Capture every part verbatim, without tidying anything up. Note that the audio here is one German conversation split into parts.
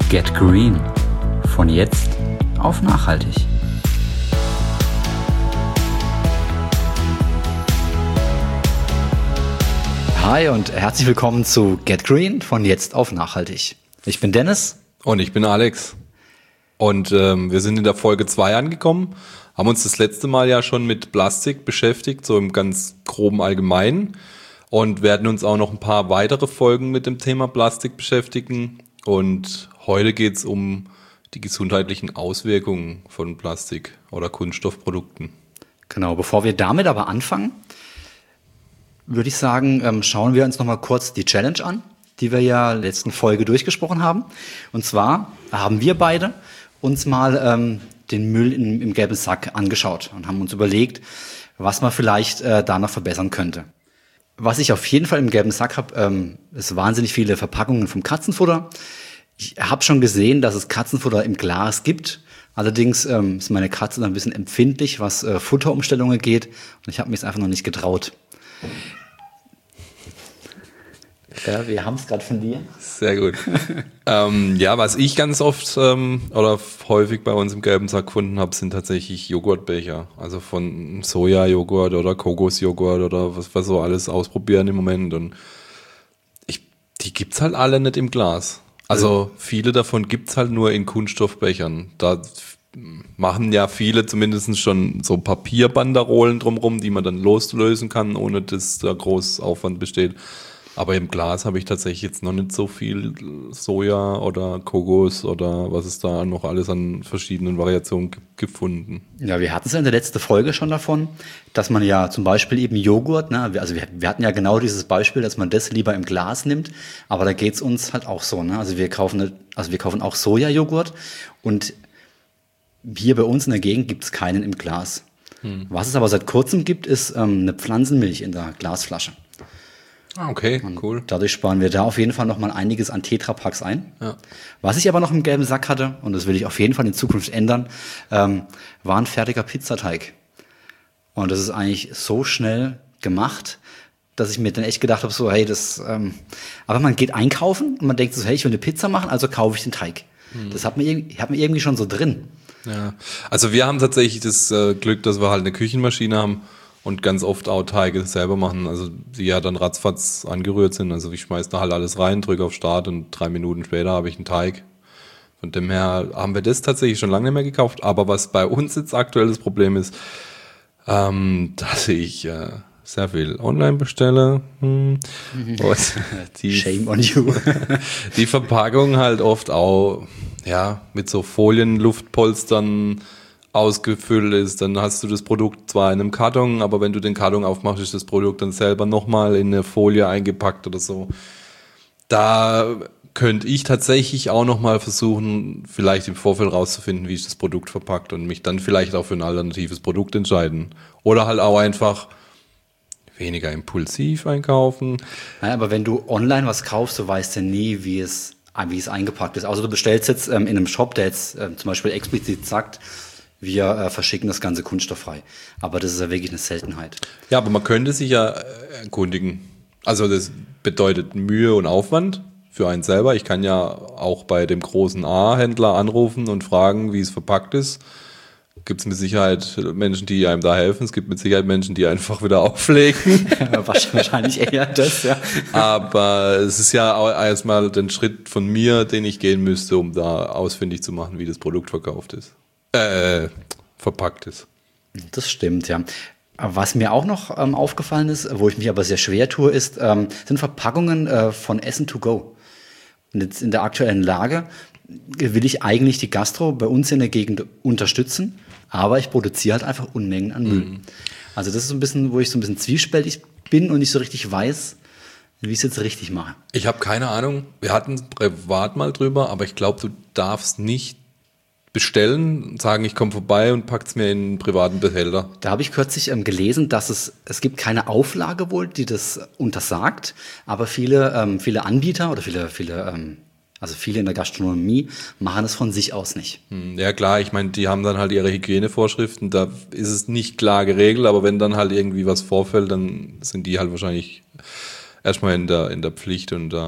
Get Green. Von jetzt auf nachhaltig. Hi und herzlich willkommen zu Get Green. Von jetzt auf nachhaltig. Ich bin Dennis. Und ich bin Alex. Und ähm, wir sind in der Folge zwei angekommen, haben uns das letzte Mal ja schon mit Plastik beschäftigt, so im ganz groben Allgemeinen. Und werden uns auch noch ein paar weitere Folgen mit dem Thema Plastik beschäftigen. Und heute geht es um die gesundheitlichen Auswirkungen von Plastik oder Kunststoffprodukten. Genau, bevor wir damit aber anfangen, würde ich sagen, ähm, schauen wir uns nochmal kurz die Challenge an, die wir ja in der letzten Folge durchgesprochen haben. Und zwar haben wir beide uns mal ähm, den Müll in, im gelben Sack angeschaut und haben uns überlegt, was man vielleicht äh, da noch verbessern könnte. Was ich auf jeden Fall im gelben Sack habe, ähm, ist wahnsinnig viele Verpackungen vom Katzenfutter. Ich habe schon gesehen, dass es Katzenfutter im Glas gibt. Allerdings ähm, ist meine Katze ein bisschen empfindlich, was äh, Futterumstellungen geht. Und ich habe mich einfach noch nicht getraut. Ja, wir haben es gerade von dir. Sehr gut. ähm, ja, was ich ganz oft ähm, oder häufig bei uns im gelben Sack gefunden habe, sind tatsächlich Joghurtbecher. Also von Soja-Joghurt oder Kokosjoghurt oder was wir so alles ausprobieren im Moment. Und ich, die gibt's halt alle nicht im Glas. Also viele davon gibt's halt nur in Kunststoffbechern. Da machen ja viele zumindest schon so Papierbanderolen drumherum, die man dann loslösen kann, ohne dass da groß Aufwand besteht. Aber im Glas habe ich tatsächlich jetzt noch nicht so viel Soja oder Kokos oder was es da noch alles an verschiedenen Variationen g- gefunden. Ja, wir hatten es ja in der letzten Folge schon davon, dass man ja zum Beispiel eben Joghurt, ne, also wir, wir hatten ja genau dieses Beispiel, dass man das lieber im Glas nimmt, aber da geht's uns halt auch so, ne? Also wir kaufen, also wir kaufen auch Sojajoghurt und hier bei uns in der Gegend gibt's keinen im Glas. Hm. Was es aber seit kurzem gibt, ist ähm, eine Pflanzenmilch in der Glasflasche. Ah, okay, und cool. Dadurch sparen wir da auf jeden Fall noch mal einiges an Tetrapacks ein. Ja. Was ich aber noch im gelben Sack hatte, und das will ich auf jeden Fall in Zukunft ändern, ähm, war ein fertiger Pizzateig. Und das ist eigentlich so schnell gemacht, dass ich mir dann echt gedacht habe, so, hey, das, ähm, aber man geht einkaufen und man denkt so, hey, ich will eine Pizza machen, also kaufe ich den Teig. Hm. Das hat man, hat man irgendwie schon so drin. Ja, also wir haben tatsächlich das äh, Glück, dass wir halt eine Küchenmaschine haben und ganz oft auch Teige selber machen, also die ja dann ratzfatz angerührt sind. Also ich schmeiß da halt alles rein, drücke auf Start und drei Minuten später habe ich einen Teig. Von dem her haben wir das tatsächlich schon lange nicht mehr gekauft. Aber was bei uns jetzt aktuell das Problem ist, ähm, dass ich äh, sehr viel online bestelle. Hm. Und die, Shame on you. die Verpackung halt oft auch ja mit so Folienluftpolstern ausgefüllt ist, dann hast du das Produkt zwar in einem Karton, aber wenn du den Karton aufmachst, ist das Produkt dann selber nochmal in eine Folie eingepackt oder so. Da könnte ich tatsächlich auch nochmal versuchen, vielleicht im Vorfeld rauszufinden, wie ist das Produkt verpackt und mich dann vielleicht auch für ein alternatives Produkt entscheiden. Oder halt auch einfach weniger impulsiv einkaufen. Naja, aber wenn du online was kaufst, du weißt ja nie, wie es, wie es eingepackt ist. Also du bestellst jetzt ähm, in einem Shop, der jetzt ähm, zum Beispiel explizit sagt, wir äh, verschicken das Ganze kunststofffrei. Aber das ist ja wirklich eine Seltenheit. Ja, aber man könnte sich ja erkundigen. Also das bedeutet Mühe und Aufwand für einen selber. Ich kann ja auch bei dem großen A-Händler anrufen und fragen, wie es verpackt ist. Gibt es mit Sicherheit Menschen, die einem da helfen. Es gibt mit Sicherheit Menschen, die einfach wieder auflegen. Wahrscheinlich eher das, ja. Aber es ist ja auch erstmal der Schritt von mir, den ich gehen müsste, um da ausfindig zu machen, wie das Produkt verkauft ist. Äh, verpackt ist. Das stimmt, ja. Was mir auch noch ähm, aufgefallen ist, wo ich mich aber sehr schwer tue, ist, ähm, sind Verpackungen äh, von Essen to go. Und jetzt in der aktuellen Lage will ich eigentlich die Gastro bei uns in der Gegend unterstützen, aber ich produziere halt einfach Unmengen an Müll. Mhm. Also das ist so ein bisschen, wo ich so ein bisschen zwiespältig bin und nicht so richtig weiß, wie ich es jetzt richtig mache. Ich habe keine Ahnung. Wir hatten privat mal drüber, aber ich glaube, du darfst nicht bestellen, sagen, ich komme vorbei und packt's mir in einen privaten Behälter. Da habe ich kürzlich ähm, gelesen, dass es, es gibt keine Auflage wohl, die das untersagt, aber viele, ähm, viele Anbieter oder viele, viele, ähm, also viele in der Gastronomie machen es von sich aus nicht. Ja klar, ich meine, die haben dann halt ihre Hygienevorschriften, da ist es nicht klar geregelt, aber wenn dann halt irgendwie was vorfällt, dann sind die halt wahrscheinlich erstmal in der, in der Pflicht und da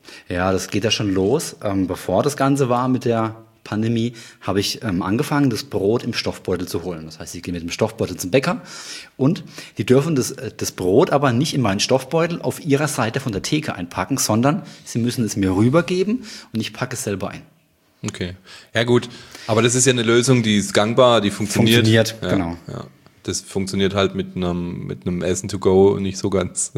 Ja, das geht ja schon los. Ähm, bevor das Ganze war mit der Pandemie, habe ich ähm, angefangen, das Brot im Stoffbeutel zu holen. Das heißt, ich gehe mit dem Stoffbeutel zum Bäcker und die dürfen das, äh, das Brot aber nicht in meinen Stoffbeutel auf ihrer Seite von der Theke einpacken, sondern sie müssen es mir rübergeben und ich packe es selber ein. Okay. Ja gut, aber das ist ja eine Lösung, die ist gangbar, die funktioniert. Funktioniert, ja, genau. Ja. Das funktioniert halt mit einem, mit einem Essen to go nicht so ganz.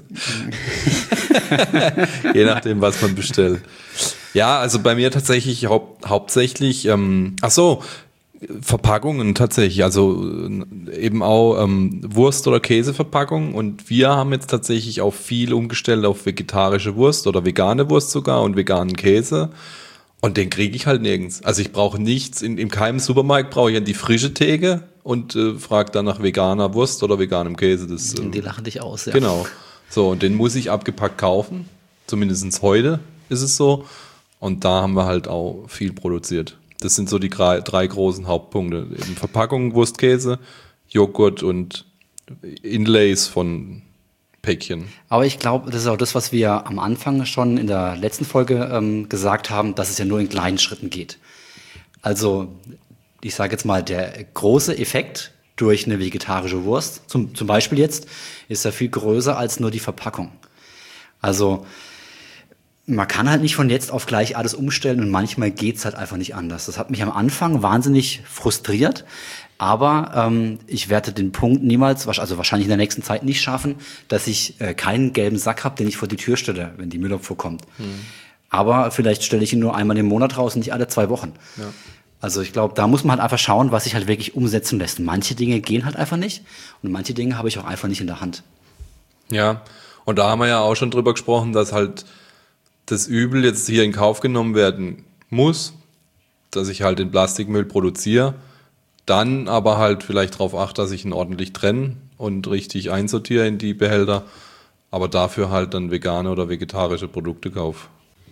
Je nachdem, was man bestellt. Ja, also bei mir tatsächlich hau- hauptsächlich, ähm, ach so, Verpackungen tatsächlich, also äh, eben auch ähm, Wurst- oder Käseverpackungen und wir haben jetzt tatsächlich auch viel umgestellt auf vegetarische Wurst oder vegane Wurst sogar und veganen Käse. Und den kriege ich halt nirgends. Also ich brauche nichts, in, in keinem Supermarkt brauche ich die frische Theke und äh, frage dann nach veganer Wurst oder veganem Käse. Das, ähm, Die lachen dich aus, ja. Genau. So, und den muss ich abgepackt kaufen. Zumindest heute ist es so. Und da haben wir halt auch viel produziert. Das sind so die drei, drei großen Hauptpunkte. Eben Verpackung, Wurst, Käse, Joghurt und Inlays von Päckchen. Aber ich glaube, das ist auch das, was wir am Anfang schon in der letzten Folge ähm, gesagt haben, dass es ja nur in kleinen Schritten geht. Also, ich sage jetzt mal, der große Effekt durch eine vegetarische Wurst, zum, zum Beispiel jetzt, ist ja viel größer als nur die Verpackung. Also, man kann halt nicht von jetzt auf gleich alles umstellen und manchmal geht's halt einfach nicht anders. Das hat mich am Anfang wahnsinnig frustriert, aber ähm, ich werde den Punkt niemals, also wahrscheinlich in der nächsten Zeit nicht schaffen, dass ich äh, keinen gelben Sack habe, den ich vor die Tür stelle, wenn die Müllabfuhr kommt. Hm. Aber vielleicht stelle ich ihn nur einmal im Monat raus und nicht alle zwei Wochen. Ja. Also ich glaube, da muss man halt einfach schauen, was sich halt wirklich umsetzen lässt. Manche Dinge gehen halt einfach nicht und manche Dinge habe ich auch einfach nicht in der Hand. Ja, und da haben wir ja auch schon drüber gesprochen, dass halt das Übel jetzt hier in Kauf genommen werden muss, dass ich halt den Plastikmüll produziere, dann aber halt vielleicht darauf achte, dass ich ihn ordentlich trenne und richtig einsortiere in die Behälter, aber dafür halt dann vegane oder vegetarische Produkte kaufe.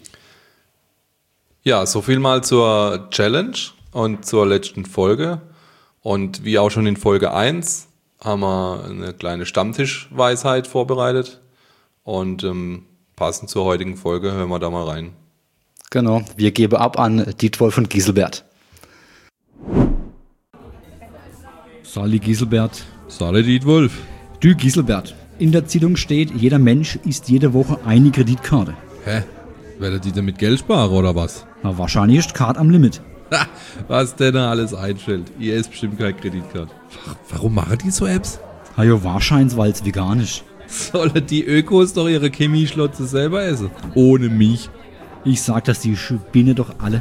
Ja, so viel mal zur Challenge und zur letzten Folge. Und wie auch schon in Folge eins haben wir eine kleine Stammtischweisheit vorbereitet und ähm, passend zur heutigen Folge hören wir da mal rein. Genau, wir geben ab an Dietwolf und Giselbert. Sali Giselbert. Sali Dietwolf. Du Giselbert, in der Zeitung steht, jeder Mensch isst jede Woche eine Kreditkarte. Hä? Werdet ihr damit Geld sparen oder was? Na, wahrscheinlich ist die Karte am Limit. Ha, was denn da alles einstellt. Ihr ist bestimmt keine Kreditkarte. Warum machen die so Apps? Na ja, wahrscheinlich, weil es vegan ist. Sollen die Ökos doch ihre Chemieschlotze selber essen? Ohne mich. Ich sag das die Spinne doch alle.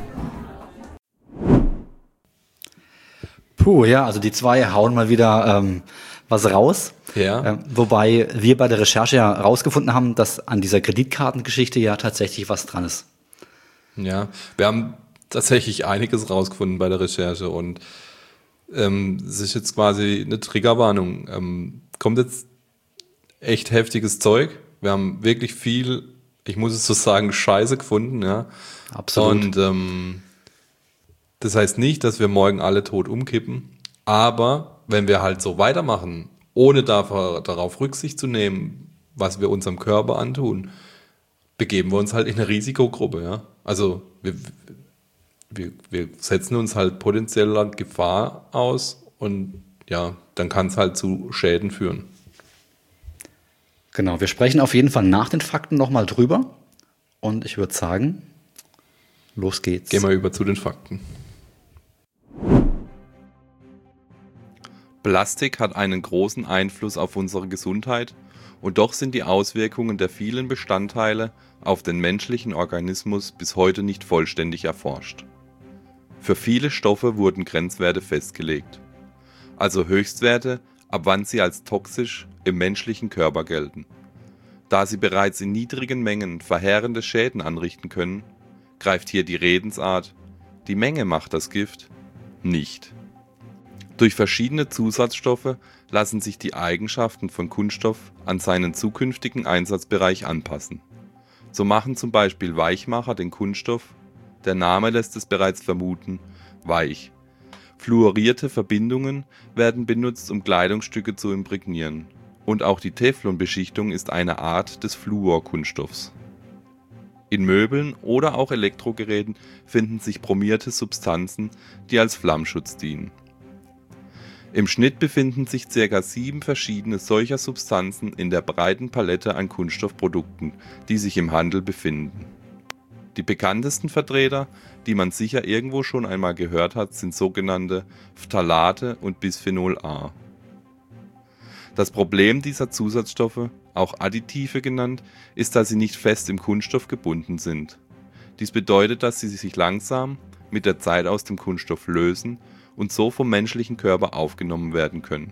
Puh, ja, also die zwei hauen mal wieder ähm, was raus. Ja. Ähm, wobei wir bei der Recherche ja rausgefunden haben, dass an dieser Kreditkartengeschichte ja tatsächlich was dran ist. Ja, wir haben tatsächlich einiges rausgefunden bei der Recherche und ähm, es ist jetzt quasi eine Triggerwarnung. Ähm, kommt jetzt echt heftiges Zeug. Wir haben wirklich viel, ich muss es so sagen, Scheiße gefunden, ja. Absolut. Und ähm, das heißt nicht, dass wir morgen alle tot umkippen, aber wenn wir halt so weitermachen, ohne dafür, darauf Rücksicht zu nehmen, was wir unserem Körper antun, begeben wir uns halt in eine Risikogruppe, ja. Also wir, wir, wir setzen uns halt potenzieller Gefahr aus und ja, dann kann es halt zu Schäden führen. Genau, wir sprechen auf jeden Fall nach den Fakten nochmal drüber und ich würde sagen, los geht's. Gehen wir über zu den Fakten. Plastik hat einen großen Einfluss auf unsere Gesundheit und doch sind die Auswirkungen der vielen Bestandteile auf den menschlichen Organismus bis heute nicht vollständig erforscht. Für viele Stoffe wurden Grenzwerte festgelegt, also Höchstwerte, ab wann sie als toxisch im menschlichen Körper gelten. Da sie bereits in niedrigen Mengen verheerende Schäden anrichten können, greift hier die Redensart, die Menge macht das Gift, nicht. Durch verschiedene Zusatzstoffe lassen sich die Eigenschaften von Kunststoff an seinen zukünftigen Einsatzbereich anpassen. So machen zum Beispiel Weichmacher den Kunststoff, der Name lässt es bereits vermuten, weich. Fluorierte Verbindungen werden benutzt, um Kleidungsstücke zu imprägnieren. Und auch die Teflonbeschichtung ist eine Art des Fluorkunststoffs. In Möbeln oder auch Elektrogeräten finden sich bromierte Substanzen, die als Flammschutz dienen. Im Schnitt befinden sich ca. sieben verschiedene solcher Substanzen in der breiten Palette an Kunststoffprodukten, die sich im Handel befinden. Die bekanntesten Vertreter, die man sicher irgendwo schon einmal gehört hat, sind sogenannte Phthalate und Bisphenol A. Das Problem dieser Zusatzstoffe, auch Additive genannt, ist, dass sie nicht fest im Kunststoff gebunden sind. Dies bedeutet, dass sie sich langsam mit der Zeit aus dem Kunststoff lösen und so vom menschlichen Körper aufgenommen werden können.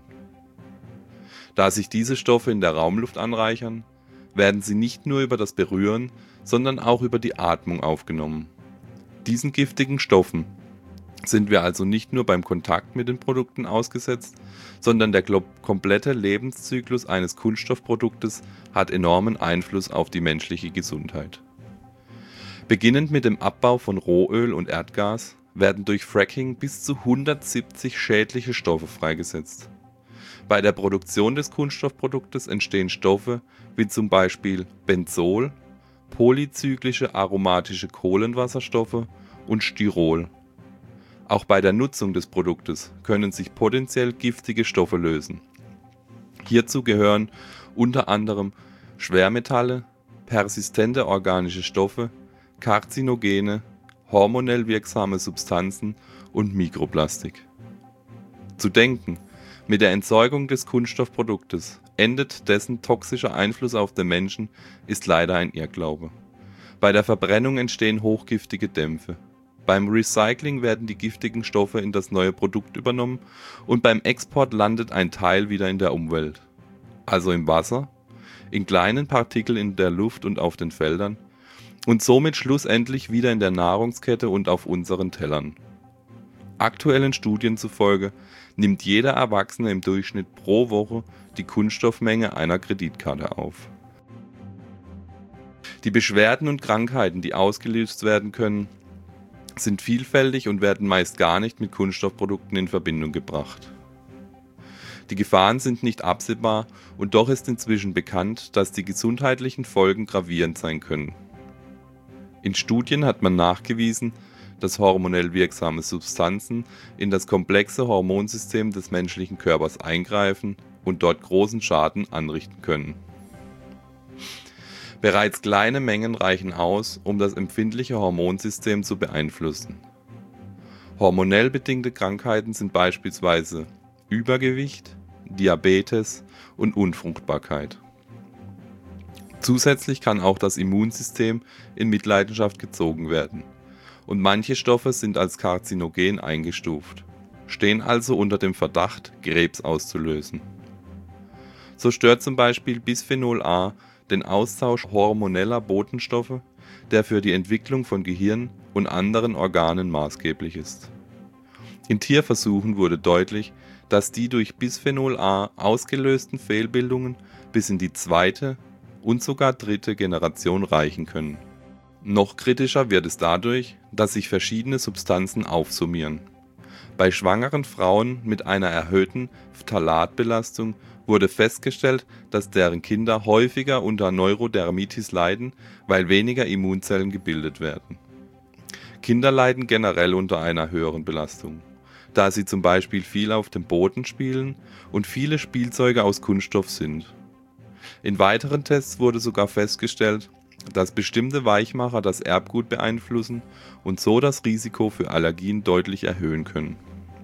Da sich diese Stoffe in der Raumluft anreichern, werden sie nicht nur über das Berühren, sondern auch über die Atmung aufgenommen. Diesen giftigen Stoffen sind wir also nicht nur beim Kontakt mit den Produkten ausgesetzt, sondern der komplette Lebenszyklus eines Kunststoffproduktes hat enormen Einfluss auf die menschliche Gesundheit. Beginnend mit dem Abbau von Rohöl und Erdgas werden durch Fracking bis zu hundertsiebzig schädliche Stoffe freigesetzt. Bei der Produktion des Kunststoffproduktes entstehen Stoffe wie zum Beispiel Benzol, polyzyklische aromatische Kohlenwasserstoffe und Styrol. Auch bei der Nutzung des Produktes können sich potenziell giftige Stoffe lösen. Hierzu gehören unter anderem Schwermetalle, persistente organische Stoffe, Karzinogene, hormonell wirksame Substanzen und Mikroplastik. Zu denken, mit der Entsorgung des Kunststoffproduktes endet dessen toxischer Einfluss auf den Menschen, ist leider ein Irrglaube. Bei der Verbrennung entstehen hochgiftige Dämpfe. Beim Recycling werden die giftigen Stoffe in das neue Produkt übernommen und beim Export landet ein Teil wieder in der Umwelt. Also im Wasser, in kleinen Partikeln in der Luft und auf den Feldern und somit schlussendlich wieder in der Nahrungskette und auf unseren Tellern. Aktuellen Studien zufolge nimmt jeder Erwachsene im Durchschnitt pro Woche die Kunststoffmenge einer Kreditkarte auf. Die Beschwerden und Krankheiten, die ausgelöst werden können, sind vielfältig und werden meist gar nicht mit Kunststoffprodukten in Verbindung gebracht. Die Gefahren sind nicht absehbar und doch ist inzwischen bekannt, dass die gesundheitlichen Folgen gravierend sein können. In Studien hat man nachgewiesen, dass hormonell wirksame Substanzen in das komplexe Hormonsystem des menschlichen Körpers eingreifen und dort großen Schaden anrichten können. Bereits kleine Mengen reichen aus, um das empfindliche Hormonsystem zu beeinflussen. Hormonell bedingte Krankheiten sind beispielsweise Übergewicht, Diabetes und Unfruchtbarkeit. Zusätzlich kann auch das Immunsystem in Mitleidenschaft gezogen werden und manche Stoffe sind als karzinogen eingestuft, stehen also unter dem Verdacht, Krebs auszulösen. So stört zum Beispiel Bisphenol A den Austausch hormoneller Botenstoffe, der für die Entwicklung von Gehirn und anderen Organen maßgeblich ist. In Tierversuchen wurde deutlich, dass die durch Bisphenol A ausgelösten Fehlbildungen bis in die zweite und sogar dritte Generation reichen können. Noch kritischer wird es dadurch, dass sich verschiedene Substanzen aufsummieren. Bei schwangeren Frauen mit einer erhöhten Phthalatbelastung wurde festgestellt, dass deren Kinder häufiger unter Neurodermitis leiden, weil weniger Immunzellen gebildet werden. Kinder leiden generell unter einer höheren Belastung, da sie zum Beispiel viel auf dem Boden spielen und viele Spielzeuge aus Kunststoff sind. In weiteren Tests wurde sogar festgestellt, dass bestimmte Weichmacher das Erbgut beeinflussen und so das Risiko für Allergien deutlich erhöhen können.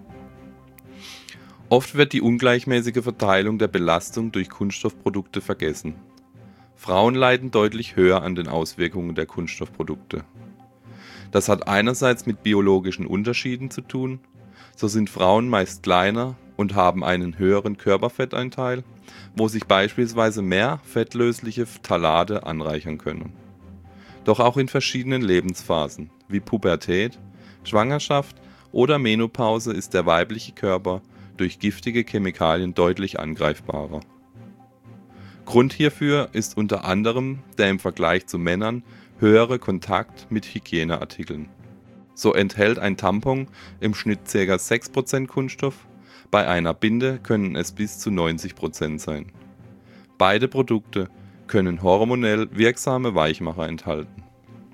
Oft wird die ungleichmäßige Verteilung der Belastung durch Kunststoffprodukte vergessen. Frauen leiden deutlich höher an den Auswirkungen der Kunststoffprodukte. Das hat einerseits mit biologischen Unterschieden zu tun, so sind Frauen meist kleiner und haben einen höheren Körperfettanteil, wo sich beispielsweise mehr fettlösliche Phthalate anreichern können. Doch auch in verschiedenen Lebensphasen, wie Pubertät, Schwangerschaft oder Menopause ist der weibliche Körper durch giftige Chemikalien deutlich angreifbarer. Grund hierfür ist unter anderem der im Vergleich zu Männern höhere Kontakt mit Hygieneartikeln. So enthält ein Tampon im Schnitt ca. sechs Prozent Kunststoff, bei einer Binde können es bis zu neunzig Prozent sein. Beide Produkte können hormonell wirksame Weichmacher enthalten.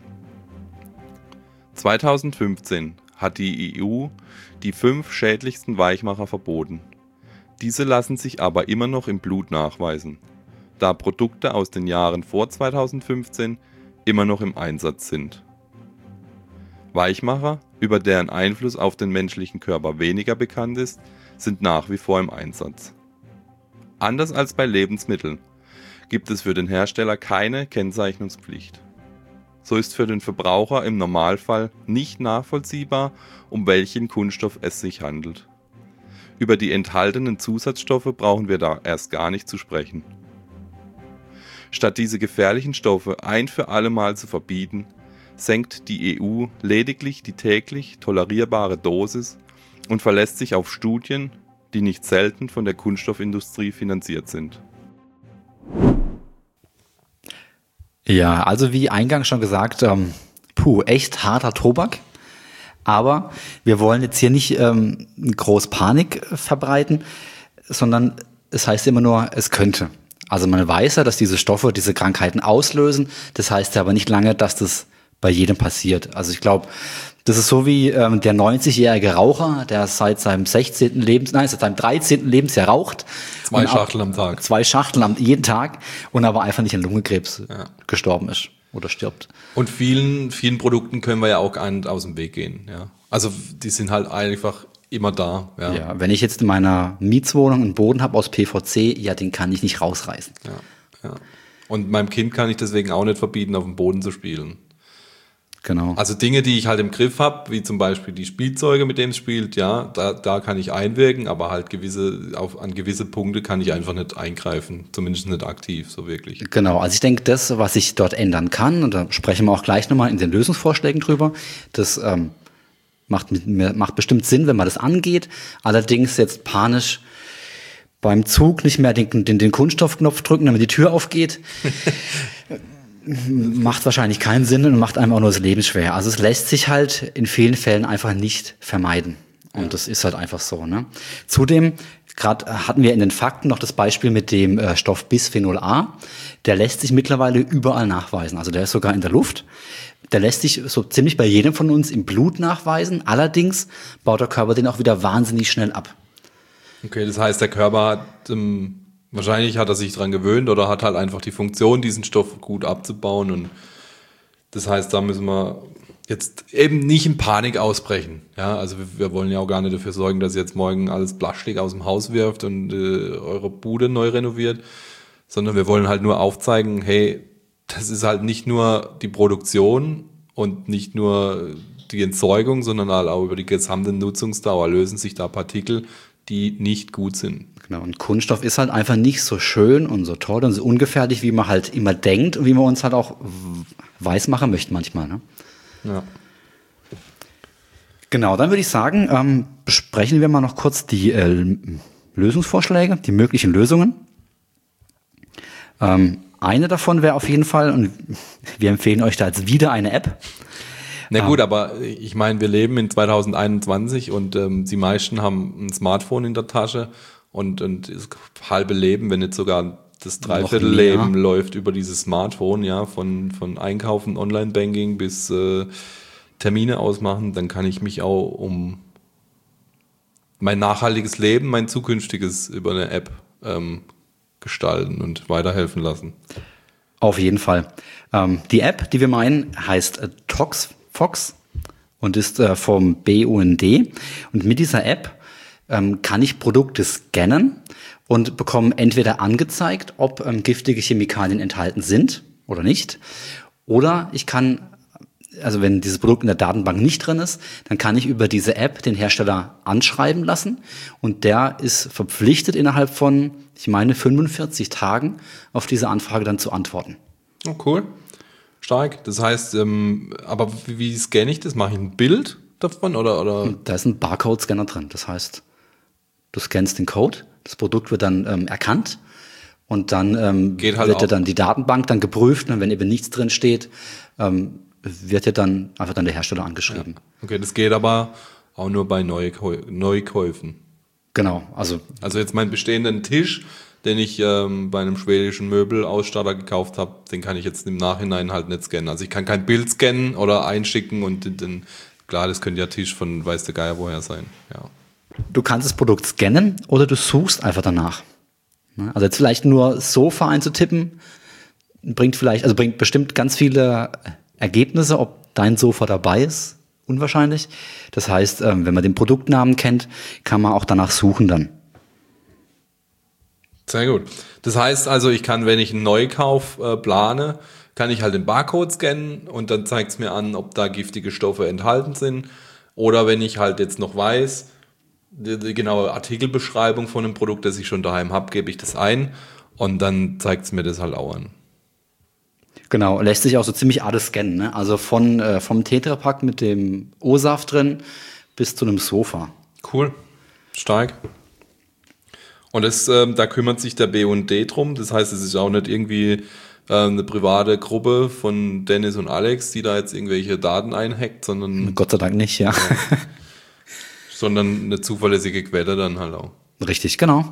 zweitausendfünfzehn hat die E U die fünf schädlichsten Weichmacher verboten. Diese lassen sich aber immer noch im Blut nachweisen, da Produkte aus den Jahren vor zweitausendfünfzehn immer noch im Einsatz sind. Weichmacher, über deren Einfluss auf den menschlichen Körper weniger bekannt ist, sind nach wie vor im Einsatz. Anders als bei Lebensmitteln gibt es für den Hersteller keine Kennzeichnungspflicht. So ist für den Verbraucher im Normalfall nicht nachvollziehbar, um welchen Kunststoff es sich handelt. Über die enthaltenen Zusatzstoffe brauchen wir da erst gar nicht zu sprechen. Statt diese gefährlichen Stoffe ein für alle Mal zu verbieten, senkt die E U lediglich die täglich tolerierbare Dosis und verlässt sich auf Studien, die nicht selten von der Kunststoffindustrie finanziert sind. Ja, also wie eingangs schon gesagt, ähm, puh, echt harter Tobak. Aber wir wollen jetzt hier nicht ähm, groß Panik verbreiten, sondern es heißt immer nur, es könnte. Also man weiß ja, dass diese Stoffe diese Krankheiten auslösen. Das heißt ja aber nicht lange, dass das bei jedem passiert. Also ich glaube, das ist so wie ähm, der neunzigjährige Raucher, der seit seinem sechzehnten Lebens, nein, seit seinem dreizehnten Lebensjahr raucht. Zwei Schachteln am Tag. Zwei Schachteln am jeden Tag und aber einfach nicht an Lungenkrebs Ja. gestorben ist oder stirbt. Und vielen, vielen Produkten können wir ja auch gar nicht aus dem Weg gehen. Ja. Also die sind halt einfach immer da. Ja. Ja, wenn ich jetzt in meiner Mietswohnung einen Boden habe aus P V C, ja, den kann ich nicht rausreißen. Ja, ja. Und meinem Kind kann ich deswegen auch nicht verbieten, auf dem Boden zu spielen. Genau. Also Dinge, die ich halt im Griff habe, wie zum Beispiel die Spielzeuge, mit denen es spielt, ja, da, da kann ich einwirken, aber halt gewisse, auf, an gewisse Punkte kann ich einfach nicht eingreifen, zumindest nicht aktiv, so wirklich. Genau, also ich denke, das, was ich dort ändern kann, und da sprechen wir auch gleich nochmal in den Lösungsvorschlägen drüber, das ähm, macht, mit, macht bestimmt Sinn, wenn man das angeht. Allerdings jetzt panisch beim Zug nicht mehr den, den, den Kunststoffknopf drücken, damit die Tür aufgeht. Macht wahrscheinlich keinen Sinn und macht einem auch nur das Leben schwer. Also es lässt sich halt in vielen Fällen einfach nicht vermeiden. Und ja. Das ist halt einfach so. Ne? Zudem, gerade hatten wir in den Fakten noch das Beispiel mit dem äh, Stoff Bisphenol A. Der lässt sich mittlerweile überall nachweisen. Also der ist sogar in der Luft. Der lässt sich so ziemlich bei jedem von uns im Blut nachweisen. Allerdings baut der Körper den auch wieder wahnsinnig schnell ab. Okay, das heißt, der Körper hat... Ähm Wahrscheinlich hat er sich dran gewöhnt oder hat halt einfach die Funktion, diesen Stoff gut abzubauen. Und das heißt, da müssen wir jetzt eben nicht in Panik ausbrechen. Ja, also wir, wir wollen ja auch gar nicht dafür sorgen, dass ihr jetzt morgen alles Plastik aus dem Haus wirft und äh, eure Bude neu renoviert, sondern wir wollen halt nur aufzeigen, hey, das ist halt nicht nur die Produktion und nicht nur die Entsorgung, sondern halt auch über die gesamte Nutzungsdauer lösen sich da Partikel, die nicht gut sind. Genau, und Kunststoff ist halt einfach nicht so schön und so toll und so ungefährlich, wie man halt immer denkt und wie man uns halt auch weiß machen möchte manchmal. Ne? Ja. Genau, dann würde ich sagen, ähm, besprechen wir mal noch kurz die äh, Lösungsvorschläge, die möglichen Lösungen. Ähm, eine davon wäre auf jeden Fall, und wir empfehlen euch da jetzt wieder eine App. Na gut, aber ich meine, wir leben in zweitausendeinundzwanzig und ähm, die meisten haben ein Smartphone in der Tasche und, und das halbe Leben, wenn nicht sogar das Dreiviertelleben läuft über dieses Smartphone, ja, von, von Einkaufen, Online-Banking bis äh, Termine ausmachen, dann kann ich mich auch um mein nachhaltiges Leben, mein zukünftiges über eine App ähm, gestalten und weiterhelfen lassen. Auf jeden Fall. Ähm, die App, die wir meinen, heißt äh, ToxFox und ist äh, vom B U N D. Und mit dieser App ähm, kann ich Produkte scannen und bekomme entweder angezeigt, ob ähm, giftige Chemikalien enthalten sind oder nicht. Oder ich kann, also wenn dieses Produkt in der Datenbank nicht drin ist, dann kann ich über diese App den Hersteller anschreiben lassen und der ist verpflichtet innerhalb von, ich meine, fünfundvierzig Tagen auf diese Anfrage dann zu antworten. Oh, cool. Stark. Das heißt, ähm, aber wie, wie scanne ich das? Mache ich ein Bild davon oder? oder? Da ist ein Barcode-Scanner drin. Das heißt, du scannst den Code, das Produkt wird dann ähm, erkannt und dann ähm, Geht halt wird ja auch. dann die Datenbank dann geprüft und wenn eben nichts drin steht, ähm, wird ja dann einfach dann der Hersteller angeschrieben. Ja. Okay, das geht aber auch nur bei Neukäu- Neukäufen. Genau, also Also jetzt mein bestehenden Tisch, den ich ähm, bei einem schwedischen Möbelausstatter gekauft habe, den kann ich jetzt im Nachhinein halt nicht scannen. Also ich kann kein Bild scannen oder einschicken und den, den klar, das könnte ja Tisch von weiß der Geier woher sein. Ja. Du kannst das Produkt scannen oder du suchst einfach danach. Also jetzt vielleicht nur Sofa einzutippen, bringt vielleicht, also bringt bestimmt ganz viele Ergebnisse, ob dein Sofa dabei ist, unwahrscheinlich. Das heißt, wenn man den Produktnamen kennt, kann man auch danach suchen dann. Sehr gut. Das heißt also, ich kann, wenn ich einen Neukauf äh, plane, kann ich halt den Barcode scannen und dann zeigt es mir an, ob da giftige Stoffe enthalten sind. Oder wenn ich halt jetzt noch weiß, die, die genaue Artikelbeschreibung von einem Produkt, das ich schon daheim habe, gebe ich das ein und dann zeigt es mir das halt auch an. Genau, lässt sich auch so ziemlich alles scannen, ne? Also von äh, vom Tetrapack mit dem O-Saft drin bis zu einem Sofa. Cool, stark. Und das, ähm, da kümmert sich der B und D drum. Das heißt, es ist auch nicht irgendwie äh, eine private Gruppe von Dennis und Alex, die da jetzt irgendwelche Daten einhackt, sondern Gott sei Dank nicht, ja. ja sondern eine zuverlässige Quelle dann halt auch. Richtig, genau.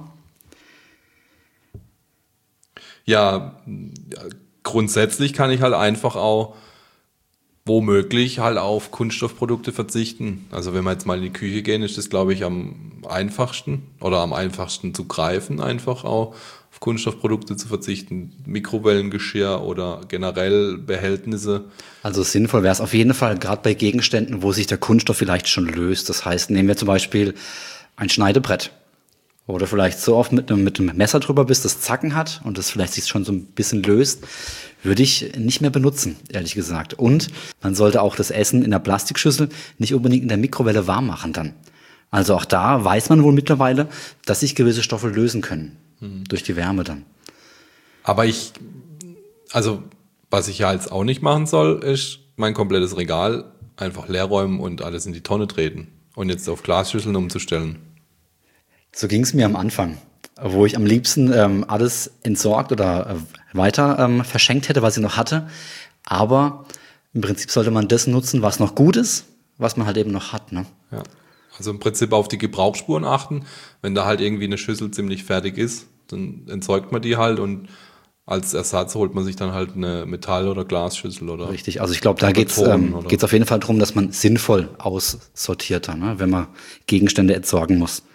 Ja, grundsätzlich kann ich halt einfach auch womöglich halt auf Kunststoffprodukte verzichten. Also wenn wir jetzt mal in die Küche gehen, ist das, glaube ich, am einfachsten oder am einfachsten zu greifen, einfach auch auf Kunststoffprodukte zu verzichten. Mikrowellengeschirr oder generell Behältnisse. Also sinnvoll wäre es auf jeden Fall, gerade bei Gegenständen, wo sich der Kunststoff vielleicht schon löst. Das heißt, nehmen wir zum Beispiel ein Schneidebrett. Oder vielleicht so oft mit einem, mit einem Messer drüber, bis das Zacken hat und das vielleicht sich schon so ein bisschen löst, würde ich nicht mehr benutzen, ehrlich gesagt. Und man sollte auch das Essen in der Plastikschüssel nicht unbedingt in der Mikrowelle warm machen dann. Also auch da weiß man wohl mittlerweile, dass sich gewisse Stoffe lösen können, hm. durch die Wärme dann. Aber ich, also was ich ja jetzt auch nicht machen soll, ist mein komplettes Regal einfach leer räumen und alles in die Tonne treten und jetzt auf Glasschüsseln umzustellen. So ging es mir am Anfang, wo ich am liebsten ähm, alles entsorgt oder äh, weiter ähm, verschenkt hätte, was ich noch hatte. Aber im Prinzip sollte man das nutzen, was noch gut ist, was man halt eben noch hat. Ne? Ja, also im Prinzip auf die Gebrauchsspuren achten. Wenn da halt irgendwie eine Schüssel ziemlich fertig ist, dann entsorgt man die halt und als Ersatz holt man sich dann halt eine Metall- oder Glasschüssel oder. Richtig, also ich glaube, da geht es ähm, geht's auf jeden Fall darum, dass man sinnvoll aussortiert, ne? Wenn man Gegenstände entsorgen muss.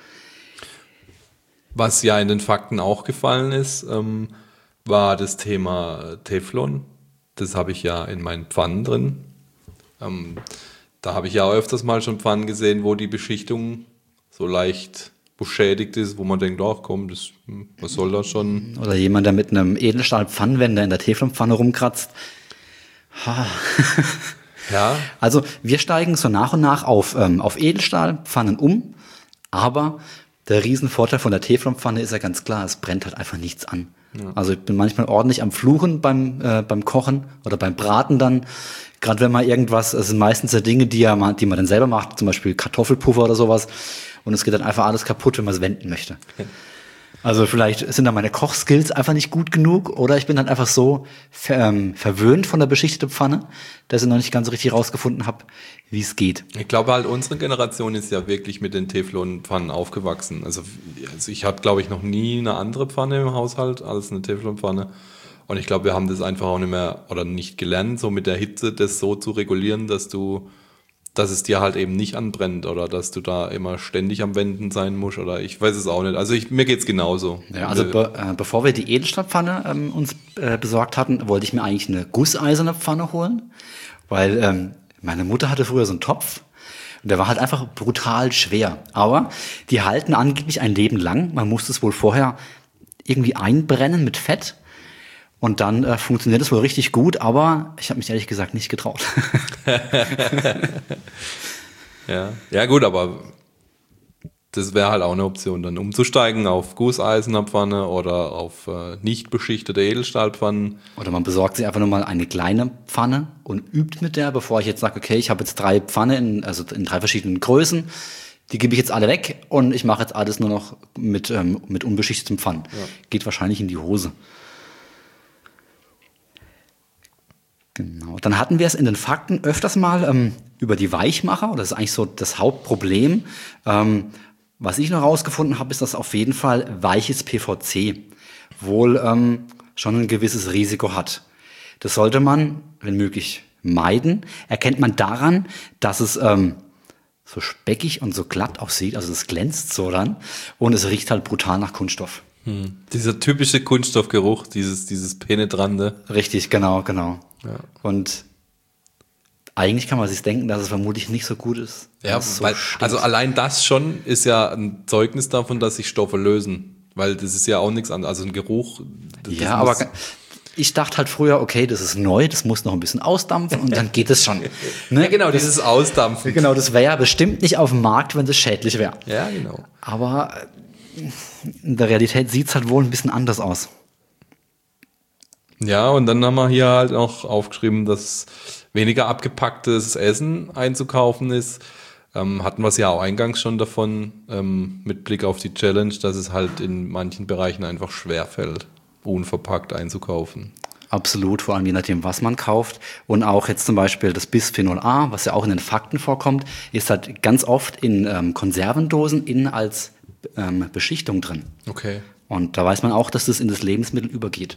Was ja in den Fakten auch gefallen ist, ähm, war das Thema Teflon. Das habe ich ja in meinen Pfannen drin. Ähm, da habe ich ja auch öfters mal schon Pfannen gesehen, wo die Beschichtung so leicht beschädigt ist, wo man denkt, ach komm, das, was soll das schon? Oder jemand, der mit einem Edelstahl-Pfannenwender in der Teflonpfanne rumkratzt. Ha. Ja. Also wir steigen so nach und nach auf, ähm, auf Edelstahlpfannen um, aber der Riesenvorteil von der Teflonpfanne ist ja ganz klar, es brennt halt einfach nichts an. Ja. Also ich bin manchmal ordentlich am Fluchen beim, äh, beim Kochen oder beim Braten dann. Gerade wenn man irgendwas, es sind meistens ja Dinge, die, ja man, die man dann selber macht, zum Beispiel Kartoffelpuffer oder sowas. Und es geht dann einfach alles kaputt, wenn man es wenden möchte. Ja. Also vielleicht sind da meine Kochskills einfach nicht gut genug oder ich bin dann einfach so ver, ähm, verwöhnt von der beschichteten Pfanne, dass ich noch nicht ganz so richtig rausgefunden habe, wie es geht. Ich glaube halt, unsere Generation ist ja wirklich mit den Teflonpfannen aufgewachsen. Also, also ich habe, glaube ich, noch nie eine andere Pfanne im Haushalt als eine Teflonpfanne. Und ich glaube, wir haben das einfach auch nicht mehr oder nicht gelernt, so mit der Hitze das so zu regulieren, dass du dass es dir halt eben nicht anbrennt oder dass du da immer ständig am Wenden sein musst oder ich weiß es auch nicht. Also ich, mir geht's genauso. Ja, also be, äh, bevor wir die Edelstahlpfanne ähm, uns äh, besorgt hatten, wollte ich mir eigentlich eine gusseiserne Pfanne holen, weil ähm, meine Mutter hatte früher so einen Topf und der war halt einfach brutal schwer. Aber die halten angeblich ein Leben lang. Man muss es wohl vorher irgendwie einbrennen mit Fett. Und dann äh, funktioniert es wohl richtig gut, aber ich habe mich ehrlich gesagt nicht getraut. ja. ja gut, aber das wäre halt auch eine Option, dann umzusteigen auf Gusseisener Pfanne oder auf äh, nicht beschichtete Edelstahlpfannen. Oder man besorgt sich einfach nur mal eine kleine Pfanne und übt mit der, bevor ich jetzt sage, okay, ich habe jetzt drei Pfannen, in, also in drei verschiedenen Größen, die gebe ich jetzt alle weg und ich mache jetzt alles nur noch mit, ähm, mit unbeschichteten Pfannen. Ja. Geht wahrscheinlich in die Hose. Genau. Dann hatten wir es in den Fakten öfters mal ähm, über die Weichmacher. Das ist eigentlich so das Hauptproblem. Ähm, was ich noch rausgefunden habe, ist, dass auf jeden Fall weiches P V C wohl ähm, schon ein gewisses Risiko hat. Das sollte man, wenn möglich, meiden. Erkennt man daran, dass es ähm, so speckig und so glatt aussieht, also es glänzt so dann und es riecht halt brutal nach Kunststoff. Hm. Dieser typische Kunststoffgeruch, dieses, dieses penetrante. Richtig, genau, genau. Ja. Und eigentlich kann man sich denken, dass es vermutlich nicht so gut ist. Ja, dass es so weil, stinkt. also allein das schon ist ja ein Zeugnis davon, dass sich Stoffe lösen. Weil das ist ja auch nichts anderes. Also ein Geruch. Das, ja, das aber ich dachte halt früher, okay, das ist neu, das muss noch ein bisschen ausdampfen und dann geht es schon. Ne? Ja, genau, dieses Ausdampfen. Genau, das wäre ja bestimmt nicht auf dem Markt, wenn das schädlich wäre. Ja, genau. Aber in der Realität sieht es halt wohl ein bisschen anders aus. Ja, und dann haben wir hier halt auch aufgeschrieben, dass weniger abgepacktes Essen einzukaufen ist. Ähm, hatten wir es ja auch eingangs schon davon, ähm, mit Blick auf die Challenge, dass es halt in manchen Bereichen einfach schwerfällt, unverpackt einzukaufen. Absolut, vor allem je nachdem, was man kauft. Und auch jetzt zum Beispiel das Bisphenol A, was ja auch in den Fakten vorkommt, ist halt ganz oft in ähm, Konservendosen innen als ähm, Beschichtung drin. Okay. Und da weiß man auch, dass das in das Lebensmittel übergeht.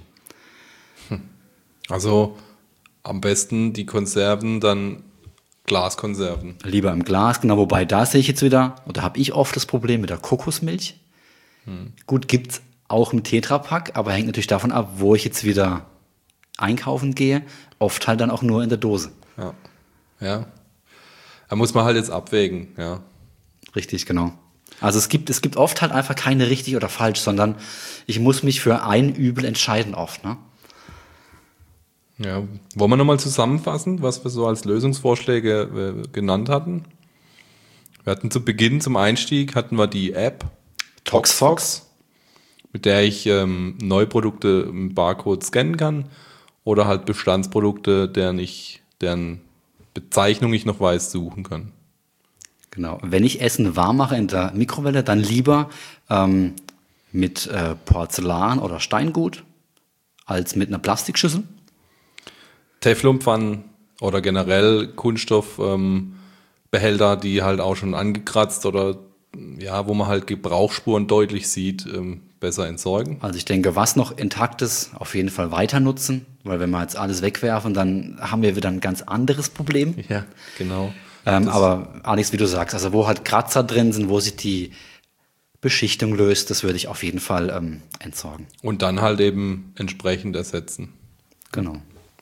Also am besten die Konserven dann Glaskonserven. Lieber im Glas, genau, wobei da sehe ich jetzt wieder, oder habe ich oft das Problem mit der Kokosmilch. Hm. Gut, gibt's auch im Tetrapack, aber hängt natürlich davon ab, wo ich jetzt wieder einkaufen gehe. Oft halt dann auch nur in der Dose. Ja, ja. Da muss man halt jetzt abwägen, ja. Richtig, genau. Also es gibt, es gibt oft halt einfach keine richtig oder falsch, sondern ich muss mich für ein Übel entscheiden oft, ne? Ja, wollen wir nochmal zusammenfassen, was wir so als Lösungsvorschläge äh, genannt hatten? Wir hatten zu Beginn, zum Einstieg, hatten wir die App ToxFox, mit der ich ähm, Neuprodukte im Barcode scannen kann oder halt Bestandsprodukte, deren ich, deren Bezeichnung ich noch weiß, suchen kann. Genau. Wenn ich Essen warm mache in der Mikrowelle, dann lieber ähm, mit äh, Porzellan oder Steingut als mit einer Plastikschüssel. Teflonpfannen oder generell Kunststoffbehälter, ähm, die halt auch schon angekratzt oder ja, wo man halt Gebrauchsspuren deutlich sieht, ähm, besser entsorgen. Also ich denke, was noch intakt ist, auf jeden Fall weiter nutzen, weil wenn wir jetzt alles wegwerfen, dann haben wir wieder ein ganz anderes Problem. Ja, genau. Ähm, aber Alex, wie du sagst, also wo halt Kratzer drin sind, wo sich die Beschichtung löst, das würde ich auf jeden Fall ähm, entsorgen. Und dann halt eben entsprechend ersetzen. Genau.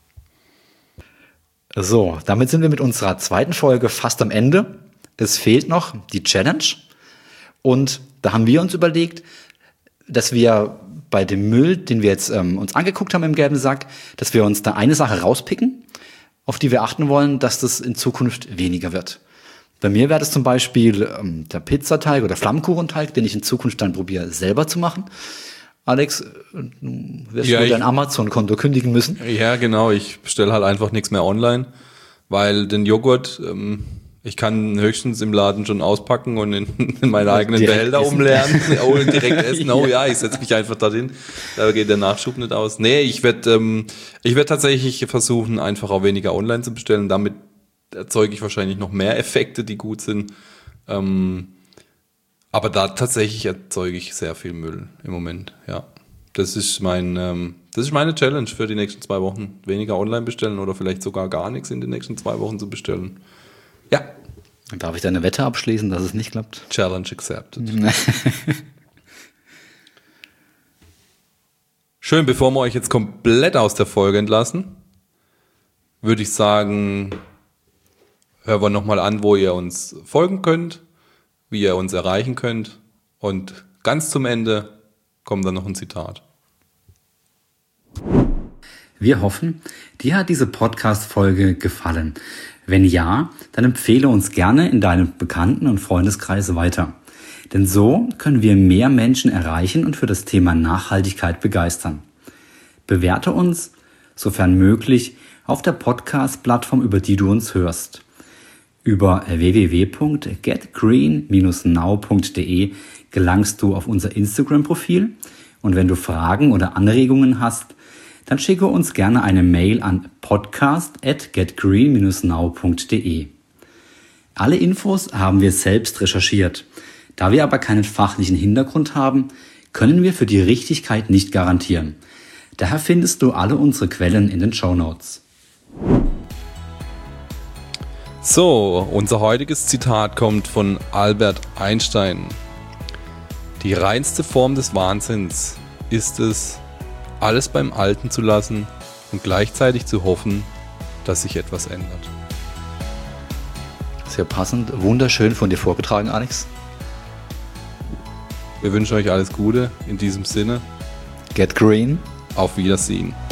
So, damit sind wir mit unserer zweiten Folge fast am Ende. Es fehlt noch die Challenge. Und da haben wir uns überlegt, dass wir bei dem Müll, den wir jetzt ähm, uns angeguckt haben im gelben Sack, dass wir uns da eine Sache rauspicken, auf die wir achten wollen, dass das in Zukunft weniger wird. Bei mir wäre das zum Beispiel ähm, der Pizzateig oder Flammkuchenteig, den ich in Zukunft dann probiere, selber zu machen. Alex, du wirst Ja, wohl ich- dein Amazon-Konto kündigen müssen. Ja, genau. Ich bestelle halt einfach nichts mehr online, weil den Joghurt, ähm, ich kann höchstens im Laden schon auspacken und in, in meine eigenen Direkt Behälter essen. umleeren. Oh, direkt essen. Oh ja, ich setze mich einfach dorthin. Da geht der Nachschub nicht aus. Nee, ich werde ähm, ich werd tatsächlich versuchen, einfach auch weniger online zu bestellen. Damit erzeuge ich wahrscheinlich noch mehr Effekte, die gut sind. Ähm, aber da tatsächlich erzeuge ich sehr viel Müll im Moment, ja. Das ist mein, ähm, das ist meine Challenge für die nächsten zwei Wochen. Weniger online bestellen oder vielleicht sogar gar nichts in den nächsten zwei Wochen zu bestellen. Ja, Darf ich deine Wette abschließen, dass es nicht klappt? Challenge accepted. Schön, bevor wir euch jetzt komplett aus der Folge entlassen, würde ich sagen, hören wir nochmal an, wo ihr uns folgen könnt, wie ihr uns erreichen könnt. Und ganz zum Ende kommt dann noch ein Zitat. Wir hoffen, dir hat diese Podcast-Folge gefallen. Wenn ja, dann empfehle uns gerne in deinem Bekannten- und Freundeskreis weiter. Denn so können wir mehr Menschen erreichen und für das Thema Nachhaltigkeit begeistern. Bewerte uns, sofern möglich, auf der Podcast-Plattform, über die du uns hörst. Über w w w punkt get green dash now punkt d e gelangst du auf unser Instagram-Profil und wenn du Fragen oder Anregungen hast, dann schicke uns gerne eine Mail an podcast at get green dash now punkt d e. Alle Infos haben wir selbst recherchiert. Da wir aber keinen fachlichen Hintergrund haben, können wir für die Richtigkeit nicht garantieren. Daher findest du alle unsere Quellen in den Shownotes. So, unser heutiges Zitat kommt von Albert Einstein. Die reinste Form des Wahnsinns ist es, alles beim Alten zu lassen und gleichzeitig zu hoffen, dass sich etwas ändert. Sehr passend, wunderschön von dir vorgetragen, Alex. Wir wünschen euch alles Gute in diesem Sinne. Get green. Auf Wiedersehen.